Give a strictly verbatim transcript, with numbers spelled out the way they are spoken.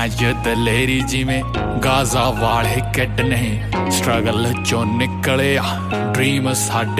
ਅੱਖਾਂ 'ਚ ਦਲੇਰੀ ਜਿਵੇਂ ਗਾਜ਼ਾ ਵਾਲੇ ਕਿੱਟ ਨਹੀਂ। ਸਟਰਗਲ ਚੋਂ ਨਿਕਲਿਆ ਡ੍ਰੀਮ ਸਾਡੇ